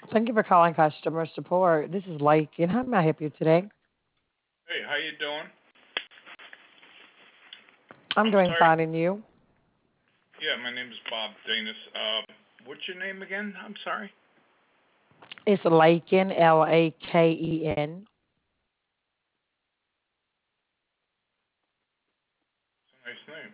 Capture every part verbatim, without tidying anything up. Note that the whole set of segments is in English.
Thank you for calling customer support. This is Lake, and how may I help you today? Hey, how you doing? I'm I'm doing sorry. fine, and you? Yeah, my name is Bob Danis. Uh, what's your name again? I'm sorry. It's Laken, L A K E N. It's a nice name.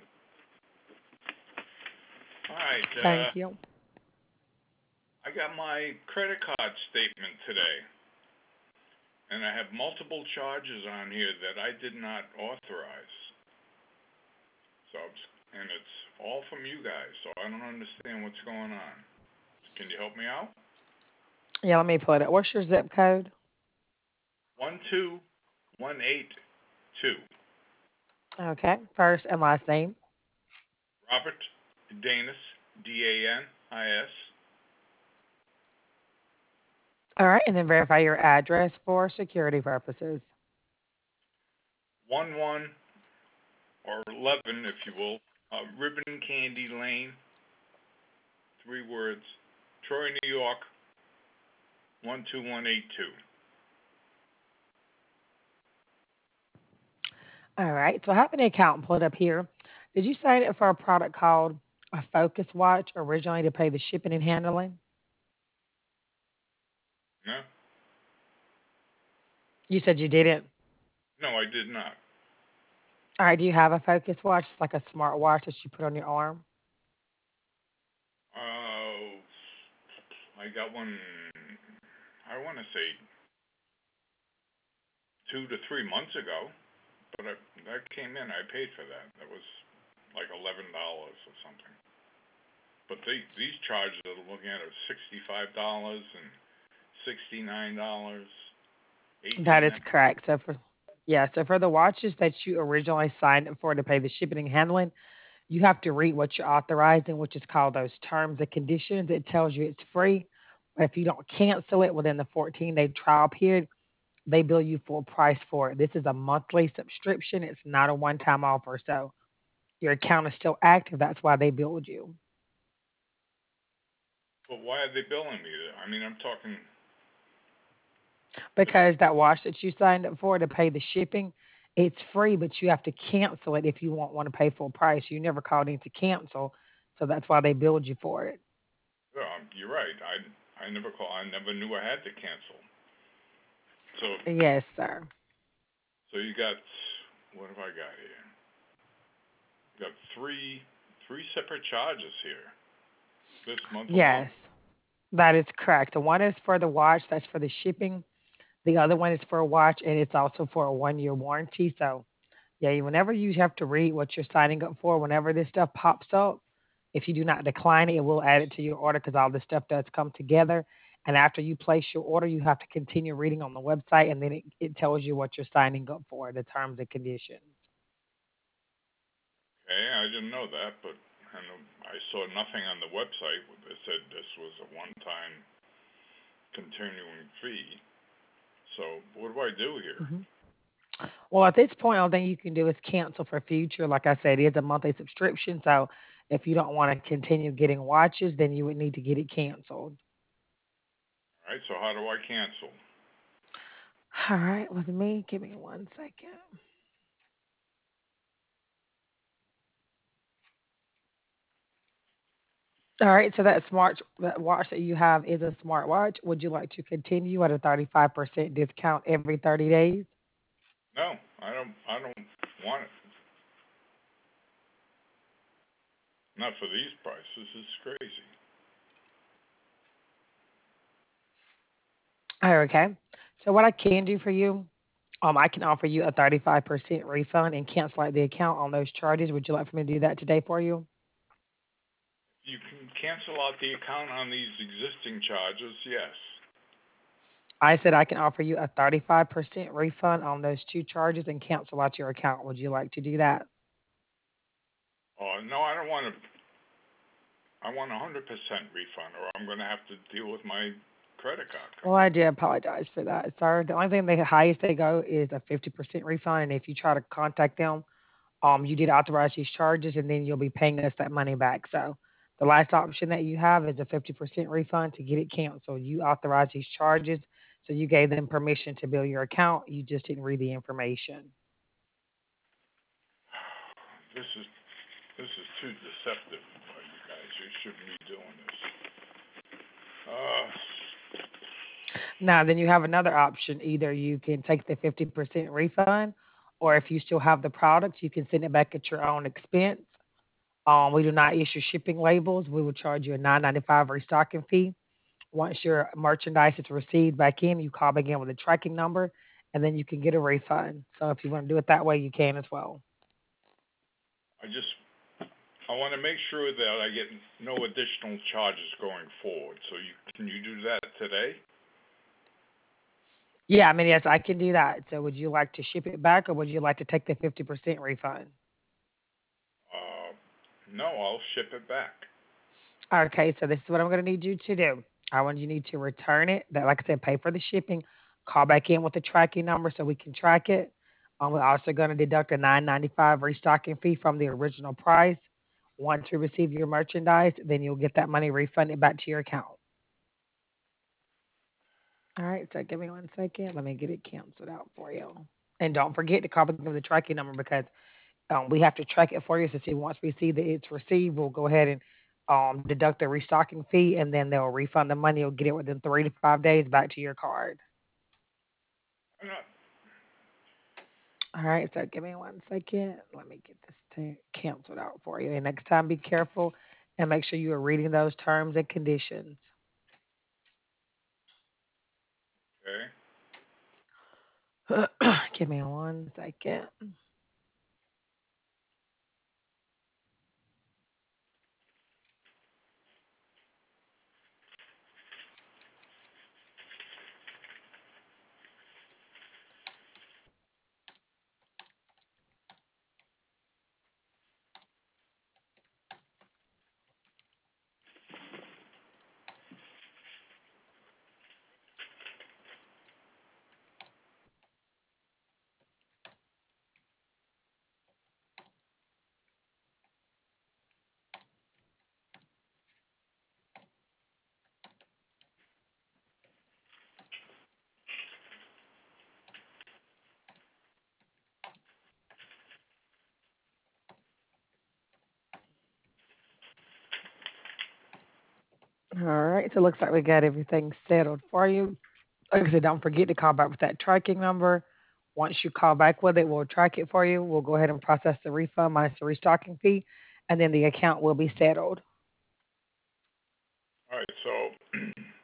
All right. Uh, Thank you. I got my credit card statement today, and I have multiple charges on here that I did not authorize. So, and it's all from you guys. So I don't understand what's going on. Can you help me out? Yeah, let me pull it up. What's your zip code? One two one eight two. Okay, first and last name. Robert Danis. D A N I S. All right, and then verify your address for security purposes. One one or eleven, if you will, uh, Ribbon Candy Lane, three words, Troy, New York, one two one eight two. All right, so I have an account pulled up here. Did you sign up for a product called a Focus Watch originally to pay the shipping and handling? No, You said you didn't. no, I did not. All right, do you have a Focus Watch? It's like a smart watch that you put on your arm. Uh, I got one. I want to say two to three months ago, but I, that came in. I paid for that. That was like eleven dollars or something. But they, these charges that I'm looking at are sixty-five dollars and sixty-nine dollars, That eighteen. is correct. So for yeah, so for the watches that you originally signed up for to pay the shipping and handling, you have to read what you're authorizing, which is called those terms and conditions. It tells you it's free. But if you don't cancel it within the fourteen day trial period, they bill you full price for it. This is a monthly subscription. It's not a one time offer. So your account is still active. That's why they billed you. But why are they billing me? I mean, I'm talking. This, Because that watch that you signed up for to pay the shipping, it's free, but you have to cancel it if you won't want to pay full price. You never called in to cancel, so that's why they billed you for it. well, you're right. I I never call. I never knew I had to cancel. So Yes, sir. so you got, what have I got here? You got three three separate charges here this month alone. Yes, that is correct. The one is for the watch, that's for the shipping. The other one is for a watch, and it's also for a one year warranty. So, yeah, you- whenever you have to read what you're signing up for, whenever this stuff pops up, if you do not decline it, it will add it to your order because all this stuff does come together. And after you place your order, you have to continue reading on the website, and then it, it tells you what you're signing up for, the terms and conditions. Okay, I didn't know that, but I know I saw nothing on the website that said this was a one-time continuing fee. So what do I do here? hmm Well, at this point, all thing you can do is cancel for future. Like I said, it is a monthly subscription. So if you don't want to continue getting watches, then you would need to get it canceled. All right. So how do I cancel? All right, with me, give me one second. All right, so that smart that watch that you have is a smartwatch. Would you like to continue at a thirty-five percent discount every thirty days? No, I don't. I don't want it. Not for these prices. It's crazy. Oh, okay. So what I can do for you, um, I can offer you a thirty-five percent refund and cancel out the account on those charges. Would you like for me to do that today for you? You can cancel out the account on these existing charges. Yes. I said I can offer you a thirty-five percent refund on those two charges and cancel out your account. Would you like to do that? Oh no, I don't want to. I want a hundred percent refund, or I'm going to have to deal with my credit card Well, I company. do apologize for that, sir. The only thing the highest they go is a fifty percent refund. And if you try to contact them, um, you did authorize these charges, and then you'll be paying us that money back. So The last option that you have is a fifty percent refund to get it canceled. You authorized these charges, so you gave them permission to bill your account. You just didn't read the information. This is this is too deceptive, uh, you guys. You shouldn't be doing this. Uh, Now, then you have another option. Either you can take the fifty percent refund, or if you still have the product, you can send it back at your own expense. Um, we do not issue shipping labels. We will charge you a nine ninety five restocking fee. Once your merchandise is received back in, you call back in with a tracking number, and then you can get a refund. So if you want to do it that way, you can as well. I just I want to make sure that I get no additional charges going forward. So you can you do that today? Yeah, I mean, yes, I can do that. So would you like to ship it back, or would you like to take the fifty percent refund? Uh, no, I'll ship it back. Okay, so this is what I'm going to need you to do. I want you need to return it. That, like I said, pay for the shipping. Call back in with the tracking number so we can track it. Um, we're also going to deduct a nine ninety five restocking fee from the original price. Once we receive your merchandise, then you'll get that money refunded back to your account. All right, so give me one second. Let me get it canceled out for you. And don't forget to call back with the tracking number because um, we have to track it for you to see once we see that it's received, we'll go ahead and um, deduct the restocking fee, and then they'll refund the money. You'll get it within three to five days back to your card. I'm not. All right, so give me one second. Let me get this ta- canceled out for you. And next time, be careful and make sure you are reading those terms and conditions. Okay. Give me one second. All right, so it looks like we got everything settled for you. Like I said, don't forget to call back with that tracking number. Once you call back with it, we'll track it for you. We'll go ahead and process the refund minus the restocking fee, and then the account will be settled. All right. So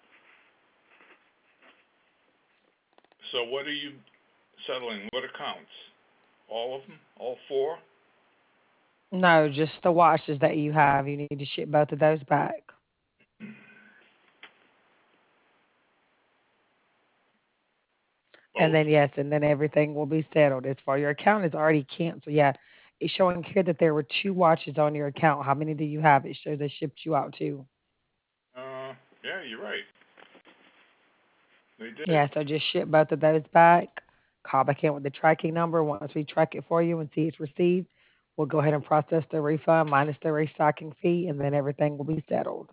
so what are you settling? What accounts? All of them? All four? No, just the watches that you have. You need to ship both of those back. And Both? then, yes, and then everything will be settled. As far your account is already canceled. Yeah, it's showing here that there were two watches on your account. How many do you have? It shows they shipped you out two. Uh, yeah, you're right. They did. Yeah, so just ship both of those back. Call back in with the tracking number. Once we track it for you and see it's received, we'll go ahead and process the refund minus the restocking fee, and then everything will be settled.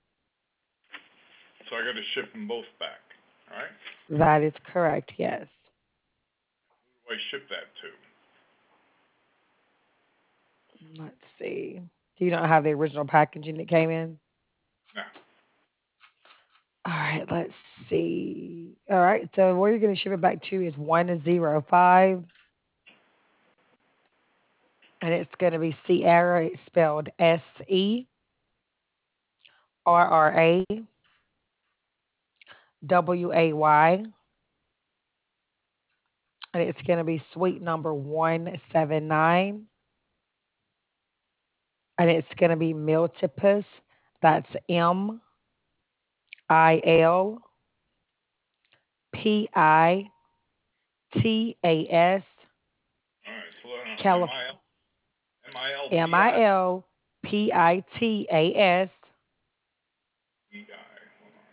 So I got to ship them both back. All right. That is correct, yes. Who do I ship that to? Let's see. Do you not have the original packaging that came in? Nah. All right, let's see. All right, so where you're going to ship it back to is one zero five, and it's going to be Sierra. It's spelled S E R R A W A Y, and it's going to be suite number one seven nine, and it's going to be Miltipus. That's M I L P I T A S, All right. So uh, M Calif- I L M I L M P I I L P I T A S, E I. Hold on.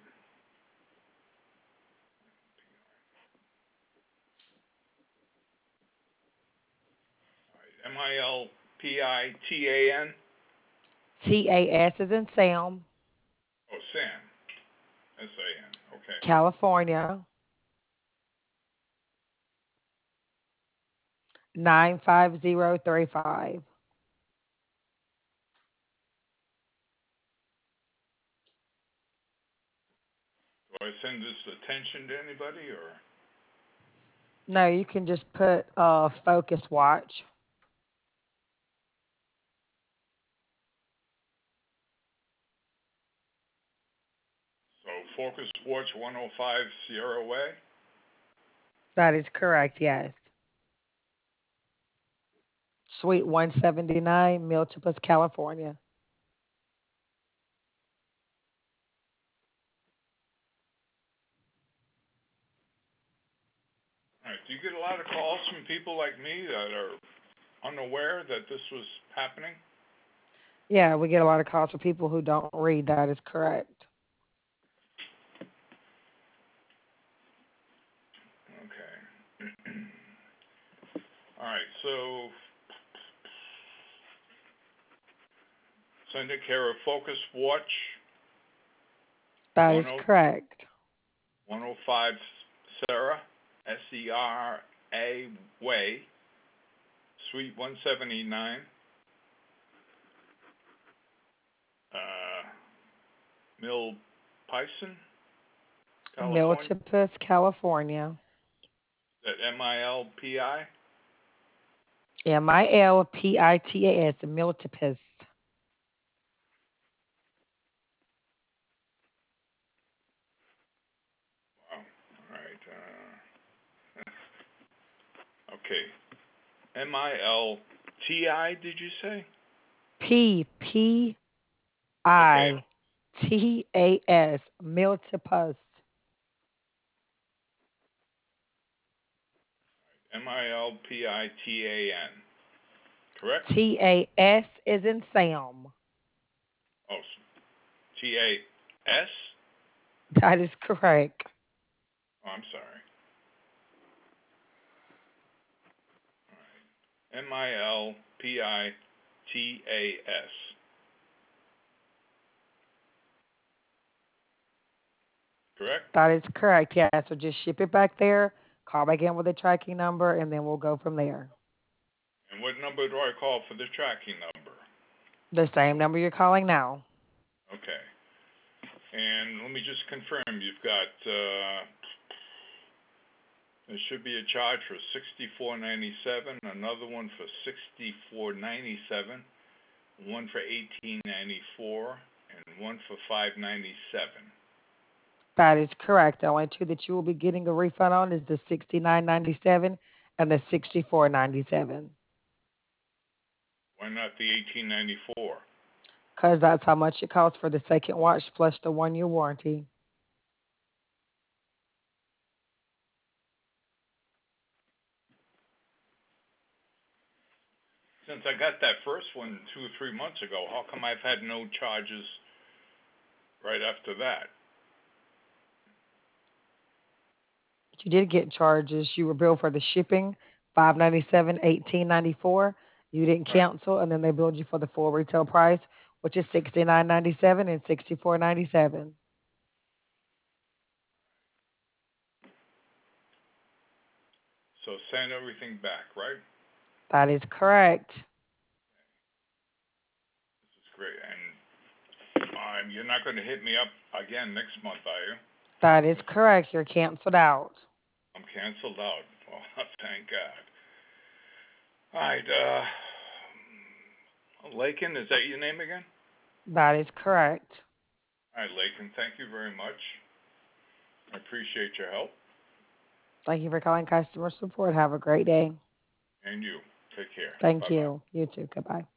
All right. M I L P I T A N. T A S is in Sam, Oh, Sam. S A N. Okay. California, nine five zero three five. Do I send this attention to anybody or? No, you can just put uh, Focus Watch. So Focus Watch one oh five Sierra Way. That is correct, yes. Suite one seventy-nine, Miltipus, California. All right. Do you get a lot of calls from people like me that are unaware that this was happening? Yeah, we get a lot of calls from people who don't read. That is correct. Okay. All right. So send it care of Focus Watch That one is oh correct. one oh five Sarah S E R A Way, Suite one seventy-nine, uh, Mill Pison, California. Miltipus, California. Is that M I L P I? M I L P I T A S, Miltipus. Wow. All right. Uh, okay. M I L T I, did you say? P P Okay. I T A S, Miltipus. M I L P I T A N. Correct? T A S is in Sam. Oh, T A S? That is correct. Oh, I'm sorry. M I L P I T A S. Correct? That is correct. Yeah. So just ship it back there, call back in with a tracking number, and then we'll go from there. And what number do I call for the tracking number? The same number you're calling now. Okay. And let me just confirm you've got, uh, there should be a charge for sixty-four ninety-seven, another one for sixty-four ninety-seven, one for eighteen ninety-four, and one for five ninety-seven. That is correct. The only two that you will be getting a refund on is the sixty-nine ninety-seven and the sixty-four ninety-seven. Why not the eighteen ninety-four? Because that's how much it costs for the second watch plus the one year warranty. Since I got that first one two or three months ago, how come I've had no charges right after that? You did get charges. You were billed for the shipping, five ninety-seven, eighteen ninety-four. You didn't Right. cancel, and then they billed you for the full retail price, which is sixty-nine ninety-seven and sixty-four ninety-seven. So send everything back, right? That is correct. This is great. And um, you're not going to hit me up again next month, are you? That is correct. You're canceled out. I'm canceled out. Oh, thank God. All right. Uh, Lakin, is that your name again? That is correct. All right, Lakin. Thank you very much. I appreciate your help. Thank you for calling customer support. Have a great day. And you. Take care. Thank Bye bye. you. You too. Goodbye.